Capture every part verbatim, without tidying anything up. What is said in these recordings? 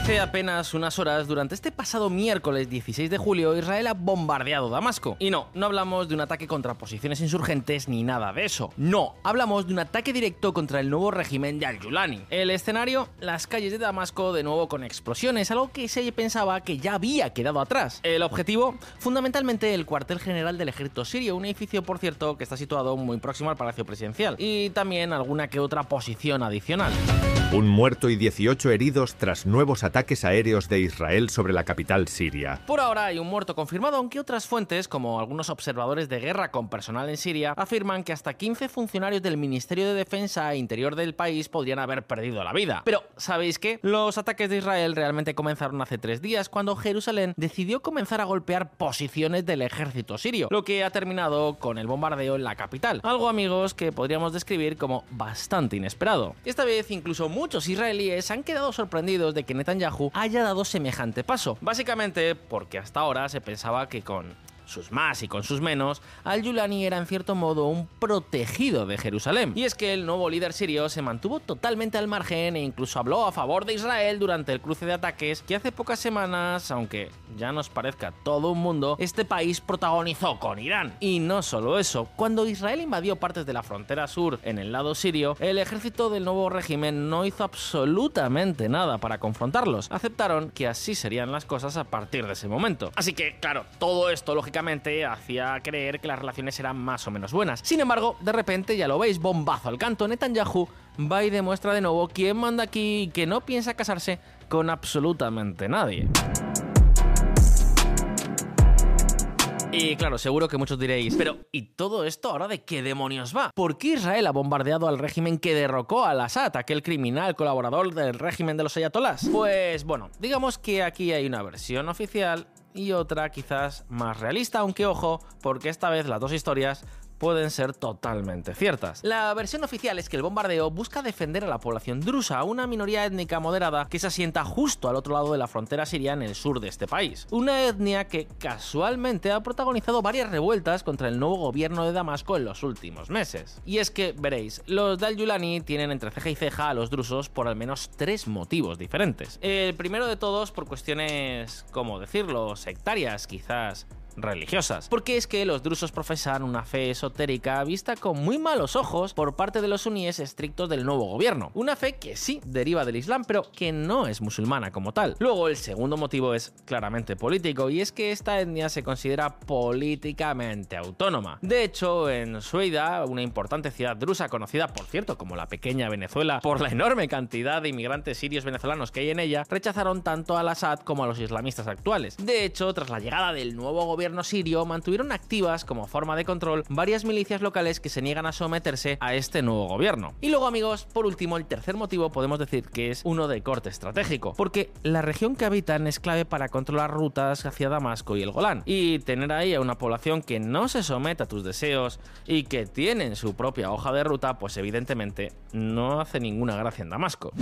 Hace apenas unas horas, durante este pasado miércoles dieciséis de julio, Israel ha bombardeado Damasco. Y no, no hablamos de un ataque contra posiciones insurgentes ni nada de eso. No, hablamos de un ataque directo contra el nuevo régimen de Al-Yulani. El escenario, las calles de Damasco de nuevo con explosiones, algo que se pensaba que ya había quedado atrás. El objetivo, fundamentalmente el cuartel general del ejército sirio, un edificio, por cierto, que está situado muy próximo al Palacio Presidencial, y también alguna que otra posición adicional. Un muerto y dieciocho heridos tras nuevos ataques aéreos de Israel sobre la capital siria. Por ahora hay un muerto confirmado, aunque otras fuentes, como algunos observadores de guerra con personal en Siria, afirman que hasta quince funcionarios del Ministerio de Defensa e Interior del país podrían haber perdido la vida. Pero, ¿sabéis qué? Los ataques de Israel realmente comenzaron hace tres días, cuando Jerusalén decidió comenzar a golpear posiciones del ejército sirio, lo que ha terminado con el bombardeo en la capital. Algo, amigos, que podríamos describir como bastante inesperado. Esta vez incluso muchos israelíes han quedado sorprendidos de que Netanyahu haya dado semejante paso, básicamente porque hasta ahora se pensaba que con sus más y con sus menos, Al-Yulani era en cierto modo un protegido de Jerusalén. Y es que el nuevo líder sirio se mantuvo totalmente al margen e incluso habló a favor de Israel durante el cruce de ataques que hace pocas semanas, aunque ya nos parezca todo un mundo, este país protagonizó con Irán. Y no solo eso, cuando Israel invadió partes de la frontera sur en el lado sirio, el ejército del nuevo régimen no hizo absolutamente nada para confrontarlos. Aceptaron que así serían las cosas a partir de ese momento. Así que, claro, todo esto lógicamente hacía creer que las relaciones eran más o menos buenas. Sin embargo, de repente, ya lo veis, bombazo al canto, Netanyahu va y demuestra de nuevo quién manda aquí y que no piensa casarse con absolutamente nadie. Y claro, seguro que muchos diréis, pero ¿y todo esto ahora de qué demonios va? ¿Por qué Israel ha bombardeado al régimen que derrocó al Assad, aquel criminal colaborador del régimen de los ayatolás? Pues bueno, digamos que aquí hay una versión oficial y otra quizás más realista, aunque ojo, porque esta vez las dos historias pueden ser totalmente ciertas. La versión oficial es que el bombardeo busca defender a la población drusa, una minoría étnica moderada que se asienta justo al otro lado de la frontera siria en el sur de este país. Una etnia que casualmente ha protagonizado varias revueltas contra el nuevo gobierno de Damasco en los últimos meses. Y es que, veréis, los de Al-Yulani tienen entre ceja y ceja a los drusos por al menos tres motivos diferentes. El primero de todos por cuestiones, ¿cómo decirlo?, sectarias, quizás religiosas, porque es que los drusos profesan una fe esotérica vista con muy malos ojos por parte de los suníes estrictos del nuevo gobierno, una fe que sí deriva del Islam pero que no es musulmana como tal. Luego el segundo motivo es claramente político, y es que esta etnia se considera políticamente autónoma. De hecho, en Sueida, una importante ciudad drusa conocida por cierto como la pequeña Venezuela por la enorme cantidad de inmigrantes sirios venezolanos que hay en ella, rechazaron tanto al Assad como a los islamistas actuales. De hecho, tras la llegada del nuevo gobierno gobierno sirio, mantuvieron activas como forma de control varias milicias locales que se niegan a someterse a este nuevo gobierno. Y luego, amigos, por último, el tercer motivo podemos decir que es uno de corte estratégico, porque la región que habitan es clave para controlar rutas hacia Damasco y el Golán, y tener ahí a una población que no se somete a tus deseos y que tienen su propia hoja de ruta, pues evidentemente no hace ninguna gracia en Damasco.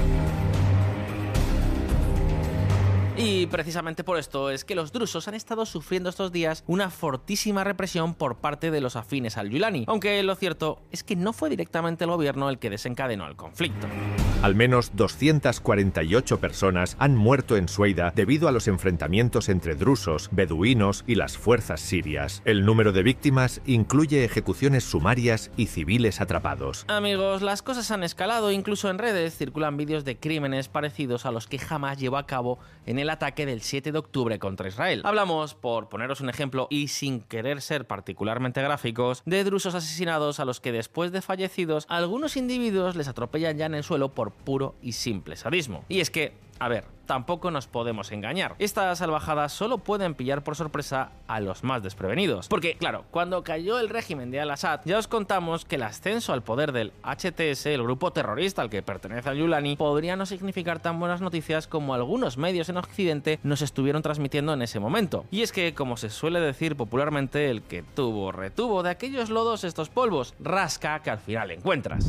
Y precisamente por esto es que los drusos han estado sufriendo estos días una fortísima represión por parte de los afines al Yulani, aunque lo cierto es que no fue directamente el gobierno el que desencadenó el conflicto. Al menos doscientas cuarenta y ocho personas han muerto en Sueida debido a los enfrentamientos entre drusos, beduinos y las fuerzas sirias. El número de víctimas incluye ejecuciones sumarias y civiles atrapados. Amigos, las cosas han escalado, incluso en redes circulan vídeos de crímenes parecidos a los que Hamas llevó a cabo en el ataque del siete de octubre contra Israel. Hablamos, por poneros un ejemplo y sin querer ser particularmente gráficos, de drusos asesinados a los que después de fallecidos algunos individuos les atropellan ya en el suelo por puro y simple sadismo. Y es que, a ver, tampoco nos podemos engañar. Estas salvajadas solo pueden pillar por sorpresa a los más desprevenidos. Porque, claro, cuando cayó el régimen de Al-Assad, ya os contamos que el ascenso al poder del H T S, el grupo terrorista al que pertenece Al-Yulani, podría no significar tan buenas noticias como algunos medios en Occidente nos estuvieron transmitiendo en ese momento. Y es que, como se suele decir popularmente, el que tuvo retuvo, de aquellos lodos estos polvos, rasca que al final encuentras.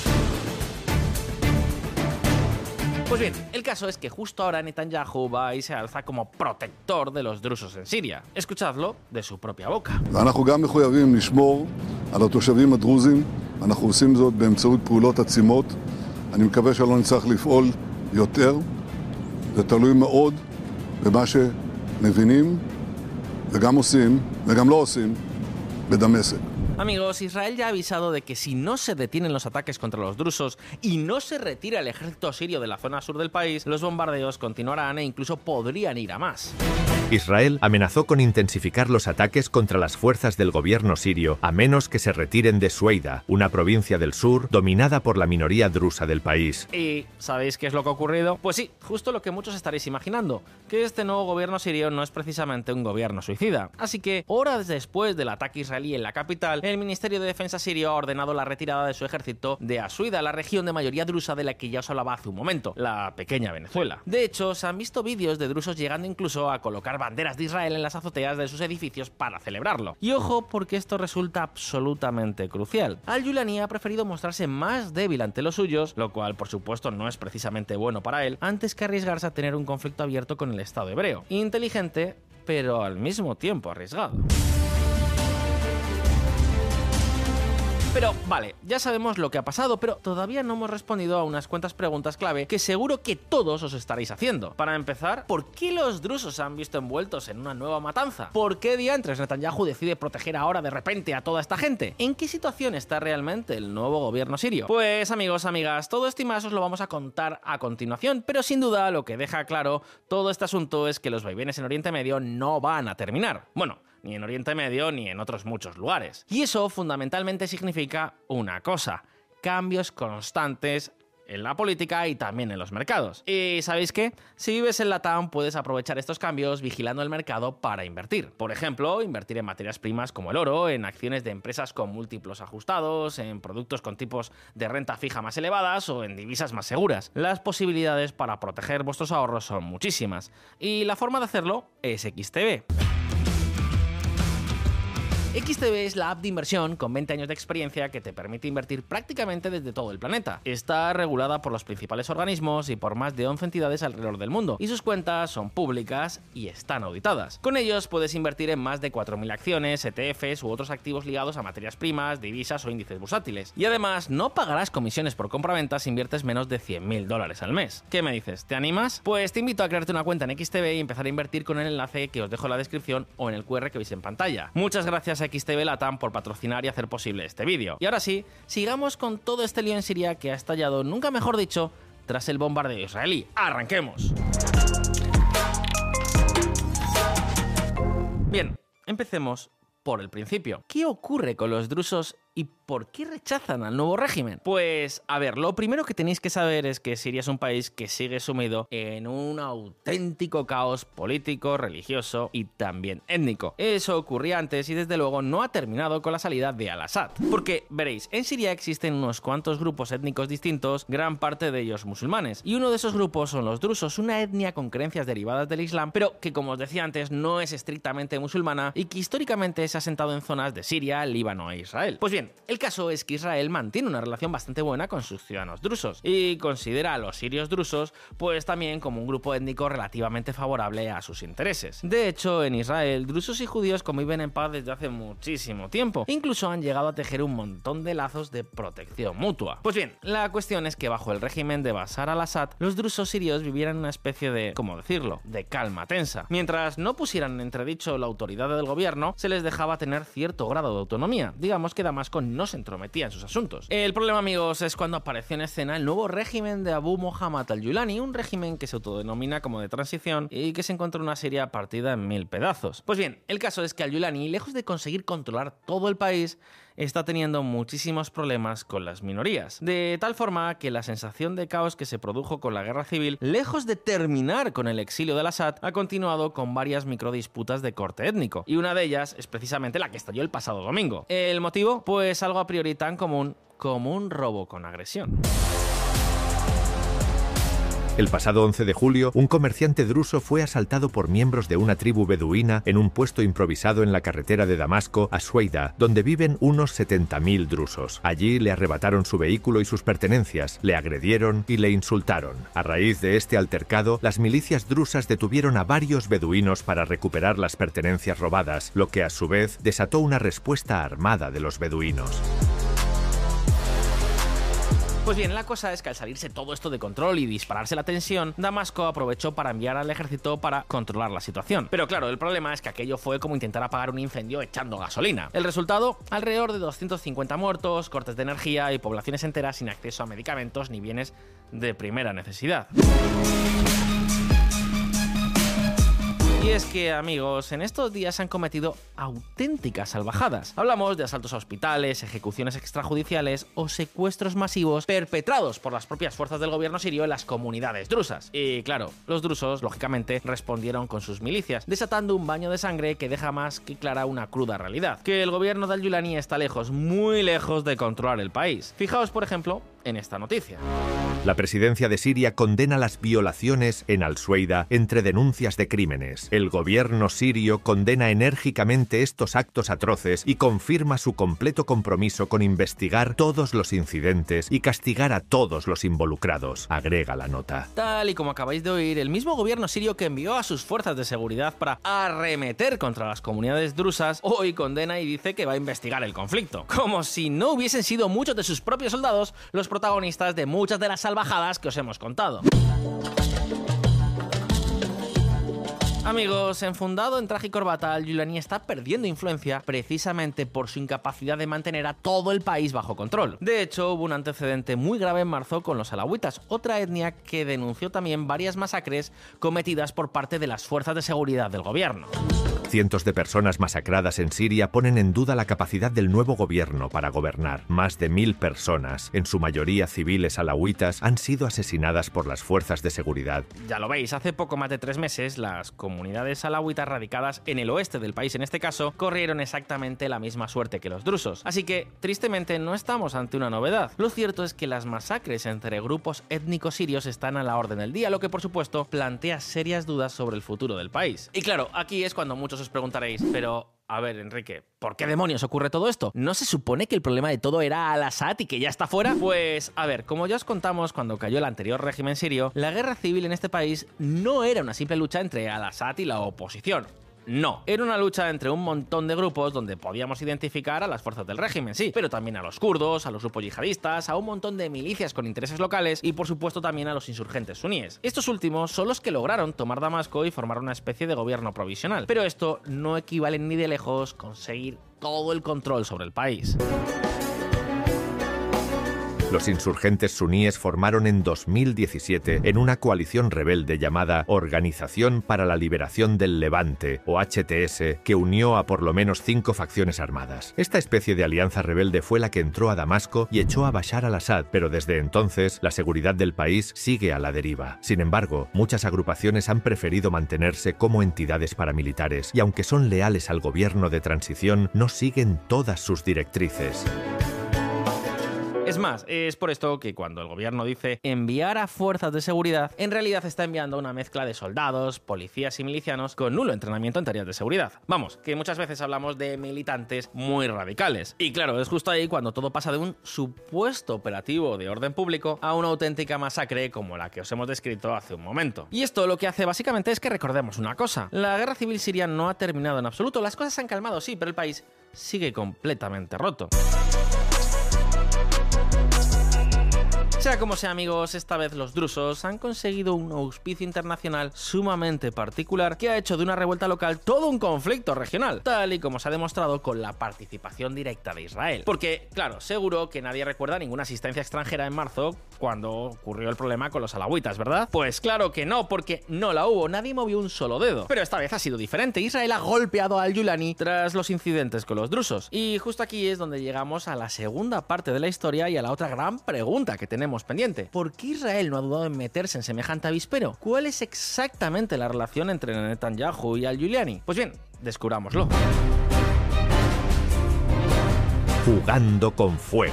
Pues bien, el caso es que justo ahora Netanyahu va y se alza como protector de los drusos en Siria. Escuchadlo de su propia boca. ואנחנו גם מחויבים לשמור על התושבים הדרוזים. אנחנו עושים זאת באמצעות פעולות עצימות. אני מקווה שלא נצטרך לפעול יותר. זה תלוי מאוד במה שמבינים וגם עושים וגם לא עושים בדמשק. Amigos, Israel ya ha avisado de que si no se detienen los ataques contra los drusos y no se retira el ejército sirio de la zona sur del país, los bombardeos continuarán e incluso podrían ir a más. Israel amenazó con intensificar los ataques contra las fuerzas del gobierno sirio a menos que se retiren de Sueida, una provincia del sur dominada por la minoría drusa del país. ¿Y sabéis qué es lo que ha ocurrido? Pues sí, justo lo que muchos estaréis imaginando, que este nuevo gobierno sirio no es precisamente un gobierno suicida. Así que, horas después del ataque israelí en la capital, el Ministerio de Defensa sirio ha ordenado la retirada de su ejército de Asuida, la región de mayoría drusa de la que ya os hablaba hace un momento, la pequeña Venezuela. De hecho, se han visto vídeos de drusos llegando incluso a colocar banderas de Israel en las azoteas de sus edificios para celebrarlo. Y ojo, porque esto resulta absolutamente crucial. Al-Yulani ha preferido mostrarse más débil ante los suyos, lo cual por supuesto no es precisamente bueno para él, antes que arriesgarse a tener un conflicto abierto con el Estado hebreo. Inteligente, pero al mismo tiempo arriesgado. Pero vale, ya sabemos lo que ha pasado, pero todavía no hemos respondido a unas cuantas preguntas clave que seguro que todos os estaréis haciendo. Para empezar, ¿por qué los drusos se han visto envueltos en una nueva matanza? ¿Por qué diantres Netanyahu decide proteger ahora de repente a toda esta gente? ¿En qué situación está realmente el nuevo gobierno sirio? Pues amigos, amigas, todo esto y más os lo vamos a contar a continuación, pero sin duda lo que deja claro todo este asunto es que los vaivenes en Oriente Medio no van a terminar. Bueno, ni en Oriente Medio ni en otros muchos lugares. Y eso fundamentalmente significa una cosa: cambios constantes en la política y también en los mercados. ¿Y sabéis qué? Si vives en Latam puedes aprovechar estos cambios vigilando el mercado para invertir. Por ejemplo, invertir en materias primas como el oro, en acciones de empresas con múltiplos ajustados, en productos con tipos de renta fija más elevadas o en divisas más seguras. Las posibilidades para proteger vuestros ahorros son muchísimas. Y la forma de hacerlo es X T B. X T B es la app de inversión con veinte años de experiencia que te permite invertir prácticamente desde todo el planeta. Está regulada por los principales organismos y por más de once entidades alrededor del mundo, y sus cuentas son públicas y están auditadas. Con ellos puedes invertir en más de cuatro mil acciones, E T Fs u otros activos ligados a materias primas, divisas o índices bursátiles. Y además no pagarás comisiones por compraventa si inviertes menos de cien mil dólares al mes. ¿Qué me dices? ¿Te animas? Pues te invito a crearte una cuenta en X T B y empezar a invertir con el enlace que os dejo en la descripción o en el Q R que veis en pantalla. Muchas gracias a X T B Latam por patrocinar y hacer posible este vídeo. Y ahora sí, sigamos con todo este lío en Siria que ha estallado, nunca mejor dicho, tras el bombardeo israelí. ¡Arranquemos! Bien, empecemos por el principio. ¿Qué ocurre con los drusos y por qué rechazan al nuevo régimen? Pues, a ver, lo primero que tenéis que saber es que Siria es un país que sigue sumido en un auténtico caos político, religioso y también étnico. Eso ocurría antes y desde luego no ha terminado con la salida de Al-Assad. Porque, veréis, en Siria existen unos cuantos grupos étnicos distintos, gran parte de ellos musulmanes, y uno de esos grupos son los drusos, una etnia con creencias derivadas del Islam, pero que, como os decía antes, no es estrictamente musulmana y que históricamente se ha asentado en zonas de Siria, Líbano e Israel. Pues bien, el caso es que Israel mantiene una relación bastante buena con sus ciudadanos drusos y considera a los sirios drusos pues también como un grupo étnico relativamente favorable a sus intereses. De hecho, en Israel, drusos y judíos conviven en paz desde hace muchísimo tiempo. Incluso han llegado a tejer un montón de lazos de protección mutua. Pues bien, la cuestión es que bajo el régimen de Bashar al-Assad, los drusos sirios vivían en una especie de, ¿cómo decirlo?, de calma tensa. Mientras no pusieran en entredicho la autoridad del gobierno, se les dejaba tener cierto grado de autonomía. Digamos que Damasco no se entrometía en sus asuntos. El problema, amigos, es cuando apareció en escena el nuevo régimen de Abu Mohammad al-Yulani, un régimen que se autodenomina como de transición y que se encontró una Siria partida en mil pedazos. Pues bien, el caso es que al-Yulani, lejos de conseguir controlar todo el país, está teniendo muchísimos problemas con las minorías. De tal forma que la sensación de caos que se produjo con la guerra civil, lejos de terminar con el exilio de al-Assad, ha continuado con varias microdisputas de corte étnico. Y una de ellas es precisamente la que estalló el pasado domingo. ¿El motivo? Pues algo a priori tan común como un robo con agresión. El pasado once de julio, un comerciante druso fue asaltado por miembros de una tribu beduina en un puesto improvisado en la carretera de Damasco a Sueida, donde viven unos setenta mil drusos. Allí le arrebataron su vehículo y sus pertenencias, le agredieron y le insultaron. A raíz de este altercado, las milicias drusas detuvieron a varios beduinos para recuperar las pertenencias robadas, lo que a su vez desató una respuesta armada de los beduinos. Pues bien, la cosa es que al salirse todo esto de control y dispararse la tensión, Damasco aprovechó para enviar al ejército para controlar la situación. Pero claro, el problema es que aquello fue como intentar apagar un incendio echando gasolina. El resultado, alrededor de doscientos cincuenta muertos, cortes de energía y poblaciones enteras sin acceso a medicamentos ni bienes de primera necesidad. Y es que, amigos, en estos días se han cometido auténticas salvajadas. Hablamos de asaltos a hospitales, ejecuciones extrajudiciales o secuestros masivos perpetrados por las propias fuerzas del gobierno sirio en las comunidades drusas. Y claro, los drusos, lógicamente, respondieron con sus milicias, desatando un baño de sangre que deja más que clara una cruda realidad: que el gobierno de Al-Yulani está lejos, muy lejos de controlar el país. Fijaos, por ejemplo, en esta noticia. La presidencia de Siria condena las violaciones en Al-Sueida entre denuncias de crímenes. El gobierno sirio condena enérgicamente estos actos atroces y confirma su completo compromiso con investigar todos los incidentes y castigar a todos los involucrados, agrega la nota. Tal y como acabáis de oír, el mismo gobierno sirio que envió a sus fuerzas de seguridad para arremeter contra las comunidades drusas, hoy condena y dice que va a investigar el conflicto. Como si no hubiesen sido muchos de sus propios soldados los protagonistas de muchas de las salvajadas que os hemos contado. Amigos, enfundado en traje y corbata, Al-Yulani está perdiendo influencia precisamente por su incapacidad de mantener a todo el país bajo control. De hecho, hubo un antecedente muy grave en marzo con los alawitas, otra etnia que denunció también varias masacres cometidas por parte de las fuerzas de seguridad del gobierno. Cientos de personas masacradas en Siria ponen en duda la capacidad del nuevo gobierno para gobernar. Más de mil personas, en su mayoría civiles alawitas, han sido asesinadas por las fuerzas de seguridad. Ya lo veis, hace poco más de tres meses, las comunidades alawitas radicadas en el oeste del país, en este caso, corrieron exactamente la misma suerte que los drusos. Así que, tristemente, no estamos ante una novedad. Lo cierto es que las masacres entre grupos étnicos sirios están a la orden del día, lo que, por supuesto, plantea serias dudas sobre el futuro del país. Y claro, aquí es cuando muchos os preguntaréis, pero a ver, Enrique, ¿por qué demonios ocurre todo esto? ¿No se supone que el problema de todo era Al-Assad y que ya está fuera? Pues, a ver, como ya os contamos cuando cayó el anterior régimen sirio, la guerra civil en este país no era una simple lucha entre Al-Assad y la oposición. No, era una lucha entre un montón de grupos donde podíamos identificar a las fuerzas del régimen, sí, pero también a los kurdos, a los grupos yihadistas, a un montón de milicias con intereses locales y por supuesto también a los insurgentes suníes. Estos últimos son los que lograron tomar Damasco y formar una especie de gobierno provisional, pero esto no equivale ni de lejos a conseguir todo el control sobre el país. Los insurgentes suníes formaron en dos mil diecisiete en una coalición rebelde llamada Organización para la Liberación del Levante, o H T S, que unió a por lo menos cinco facciones armadas. Esta especie de alianza rebelde fue la que entró a Damasco y echó a Bashar al-Assad, pero desde entonces la seguridad del país sigue a la deriva. Sin embargo, muchas agrupaciones han preferido mantenerse como entidades paramilitares y aunque son leales al gobierno de transición, no siguen todas sus directrices. Es más, es por esto que cuando el gobierno dice enviar a fuerzas de seguridad, en realidad está enviando una mezcla de soldados, policías y milicianos con nulo entrenamiento en tareas de seguridad. Vamos, que muchas veces hablamos de militantes muy radicales. Y claro, es justo ahí cuando todo pasa de un supuesto operativo de orden público a una auténtica masacre como la que os hemos descrito hace un momento. Y esto lo que hace básicamente es que recordemos una cosa. La guerra civil siria no ha terminado en absoluto. Las cosas se han calmado, sí, pero el país sigue completamente roto. Sea como sea, amigos, esta vez los drusos han conseguido un auspicio internacional sumamente particular que ha hecho de una revuelta local todo un conflicto regional, tal y como se ha demostrado con la participación directa de Israel. Porque, claro, seguro que nadie recuerda ninguna asistencia extranjera en marzo cuando ocurrió el problema con los alawitas, ¿verdad? Pues claro que no, porque no la hubo, nadie movió un solo dedo. Pero esta vez ha sido diferente, Israel ha golpeado a Al-Yulani tras los incidentes con los drusos. Y justo aquí es donde llegamos a la segunda parte de la historia y a la otra gran pregunta que tenemos pendiente. ¿Por qué Israel no ha dudado en meterse en semejante avispero? ¿Cuál es exactamente la relación entre Netanyahu y Al-Yulani? Pues bien, descubrámoslo. Jugando con fuego.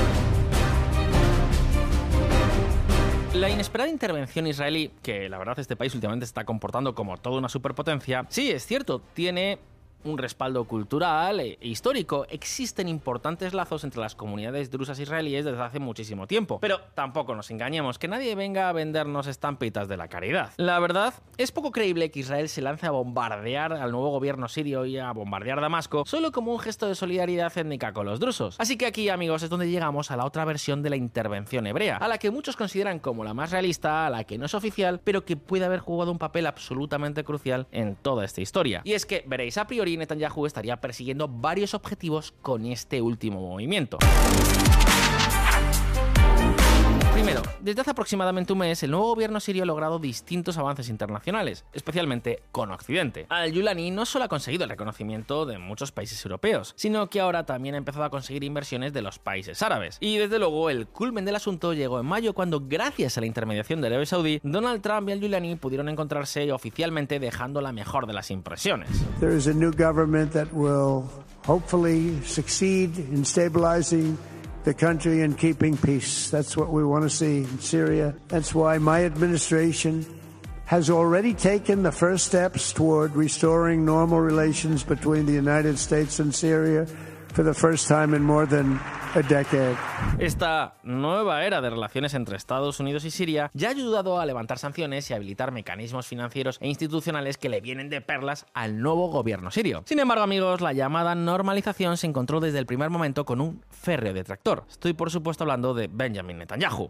La inesperada intervención israelí, que la verdad este país últimamente se está comportando como toda una superpotencia, sí, es cierto, tiene un respaldo cultural e histórico. Existen importantes lazos entre las comunidades drusas israelíes desde hace muchísimo tiempo. Pero tampoco nos engañemos, que nadie venga a vendernos estampitas de la caridad. La verdad, es poco creíble que Israel se lance a bombardear al nuevo gobierno sirio y a bombardear Damasco solo como un gesto de solidaridad étnica con los drusos. Así que aquí, amigos, es donde llegamos a la otra versión de la intervención hebrea, a la que muchos consideran como la más realista, a la que no es oficial, pero que puede haber jugado un papel absolutamente crucial en toda esta historia. Y es que, veréis, a priori Netanyahu estaría persiguiendo varios objetivos con este último movimiento. Primero, desde hace aproximadamente un mes, el nuevo gobierno sirio ha logrado distintos avances internacionales, especialmente con Occidente. Al-Yulani no solo ha conseguido el reconocimiento de muchos países europeos, sino que ahora también ha empezado a conseguir inversiones de los países árabes. Y desde luego, el culmen del asunto llegó en mayo cuando, gracias a la intermediación de Arabia Saudí, Donald Trump y Al-Yulani pudieron encontrarse oficialmente, dejando la mejor de las impresiones. There is a new government that will hopefully succeed in stabilizing the country and keeping peace. That's what we want to see in Syria. That's why my administration has already taken the first steps toward restoring normal relations between the United States and Syria for the first time in more than a decade. Esta nueva era de relaciones entre Estados Unidos y Siria ya ha ayudado a levantar sanciones y habilitar mecanismos financieros e institucionales que le vienen de perlas al nuevo gobierno sirio. Sin embargo, amigos, la llamada normalización se encontró desde el primer momento con un férreo detractor. Estoy, por supuesto, hablando de Benjamin Netanyahu.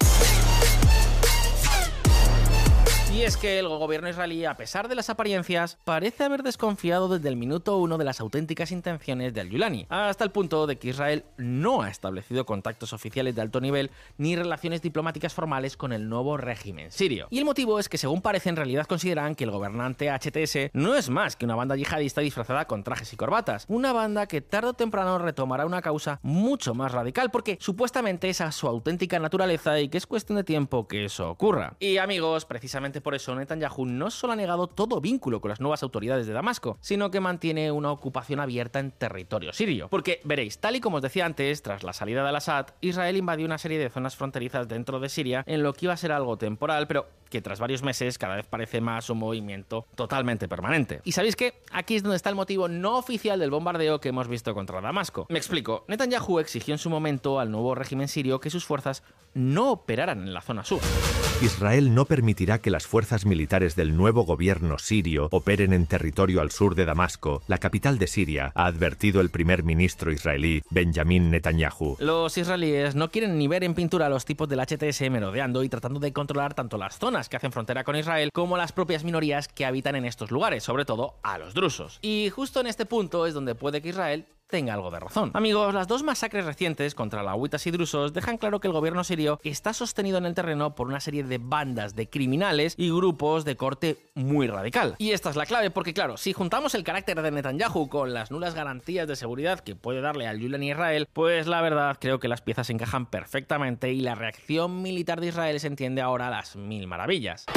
Y es que el gobierno israelí, a pesar de las apariencias, parece haber desconfiado desde el minuto uno de las auténticas intenciones de Al-Yulani, hasta el punto de que Israel no ha establecido contactos oficiales de alto nivel ni relaciones diplomáticas formales con el nuevo régimen sirio. Y el motivo es que, según parece, en realidad consideran que el gobernante H T S no es más que una banda yihadista disfrazada con trajes y corbatas, una banda que tarde o temprano retomará una causa mucho más radical, porque supuestamente esa es su auténtica naturaleza y que es cuestión de tiempo que eso ocurra. Y amigos, precisamente por eso Netanyahu no solo ha negado todo vínculo con las nuevas autoridades de Damasco, sino que mantiene una ocupación abierta en territorio sirio. Porque, veréis, tal y como os decía antes, tras la salida de al-Assad, Israel invadió una serie de zonas fronterizas dentro de Siria en lo que iba a ser algo temporal, pero que tras varios meses cada vez parece más un movimiento totalmente permanente. ¿Y sabéis qué? Aquí es donde está el motivo no oficial del bombardeo que hemos visto contra Damasco. Me explico. Netanyahu exigió en su momento al nuevo régimen sirio que sus fuerzas no operaran en la zona sur. Israel no permitirá que las fuerzas militares del nuevo gobierno sirio operen en territorio al sur de Damasco, la capital de Siria, ha advertido el primer ministro israelí, Benjamin Netanyahu. Los israelíes no quieren ni ver en pintura a los tipos del H T S merodeando y tratando de controlar tanto las zonas que hacen frontera con Israel como las propias minorías que habitan en estos lugares, sobre todo a los drusos. Y justo en este punto es donde puede que Israel tenga algo de razón. Amigos, las dos masacres recientes contra alawitas y drusos dejan claro que el gobierno sirio está sostenido en el terreno por una serie de bandas de criminales y grupos de corte muy radical. Y esta es la clave porque, claro, si juntamos el carácter de Netanyahu con las nulas garantías de seguridad que puede darle Al-Yulani a Israel, pues la verdad creo que las piezas encajan perfectamente y la reacción militar de Israel se entiende ahora a las mil maravillas.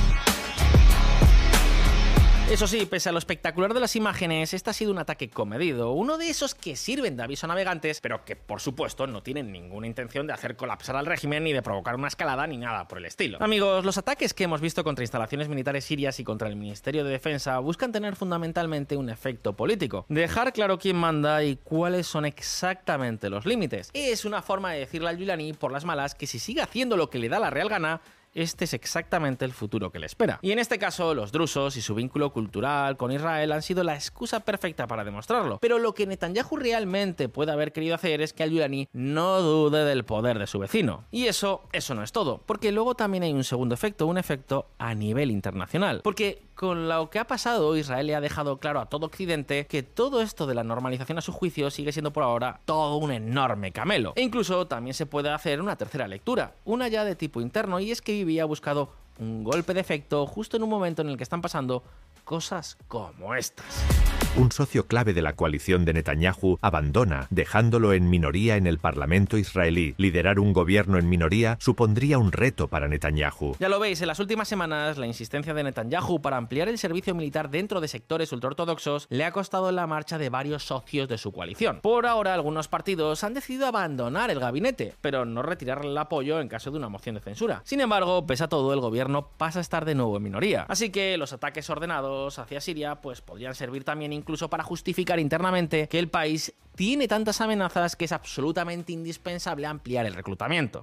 Eso sí, pese a lo espectacular de las imágenes, este ha sido un ataque comedido, uno de esos que sirven de aviso a navegantes, pero que por supuesto no tienen ninguna intención de hacer colapsar al régimen ni de provocar una escalada ni nada por el estilo. Amigos, los ataques que hemos visto contra instalaciones militares sirias y contra el Ministerio de Defensa buscan tener fundamentalmente un efecto político, dejar claro quién manda y cuáles son exactamente los límites. Es una forma de decirle al Yulani por las malas que si sigue haciendo lo que le da la real gana, este es exactamente el futuro que le espera. Y en este caso, los drusos y su vínculo cultural con Israel han sido la excusa perfecta para demostrarlo. Pero lo que Netanyahu realmente puede haber querido hacer es que Al-Yulani no dude del poder de su vecino. Y eso, eso no es todo, porque luego también hay un segundo efecto, un efecto a nivel internacional. Porque con lo que ha pasado, Israel le ha dejado claro a todo Occidente que todo esto de la normalización a su juicio sigue siendo por ahora todo un enorme camelo. E incluso también se puede hacer una tercera lectura, una ya de tipo interno, y es que Bibi ha buscado un golpe de efecto justo en un momento en el que están pasando cosas como estas. Un socio clave de la coalición de Netanyahu abandona, dejándolo en minoría en el Parlamento israelí. Liderar un gobierno en minoría supondría un reto para Netanyahu. Ya lo veis, en las últimas semanas la insistencia de Netanyahu para ampliar el servicio militar dentro de sectores ultraortodoxos le ha costado la marcha de varios socios de su coalición. Por ahora, algunos partidos han decidido abandonar el gabinete, pero no retirarle el apoyo en caso de una moción de censura. Sin embargo, pese a todo, el gobierno pasa a estar de nuevo en minoría. Así que los ataques ordenados hacia Siria pues podrían servir también incluso para justificar internamente que el país tiene tantas amenazas que es absolutamente indispensable ampliar el reclutamiento.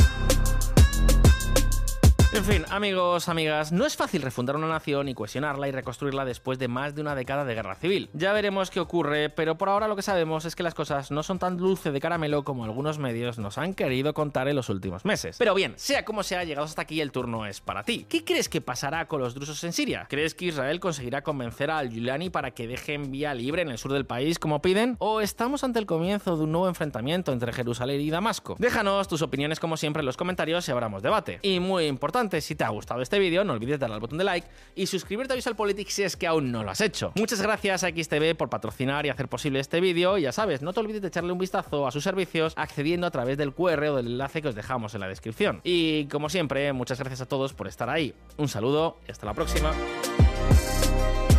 En fin, amigos, amigas, no es fácil refundar una nación y cohesionarla y reconstruirla después de más de una década de guerra civil. Ya veremos qué ocurre, pero por ahora lo que sabemos es que las cosas no son tan dulce de caramelo como algunos medios nos han querido contar en los últimos meses. Pero bien, sea como sea, llegados hasta aquí, el turno es para ti. ¿Qué crees que pasará con los drusos en Siria? ¿Crees que Israel conseguirá convencer a al-Yulani para que dejen vía libre en el sur del país como piden? ¿O estamos ante el comienzo de un nuevo enfrentamiento entre Jerusalén y Damasco? Déjanos tus opiniones como siempre en los comentarios y abramos debate. Y muy importante, si te ha gustado este vídeo, no olvides darle al botón de like y suscribirte a VisualPolitics si es que aún no lo has hecho. Muchas gracias a X T V por patrocinar y hacer posible este vídeo, y ya sabes, no te olvides de echarle un vistazo a sus servicios accediendo a través del Q R o del enlace que os dejamos en la descripción. Y como siempre, muchas gracias a todos por estar ahí. Un saludo y hasta la próxima.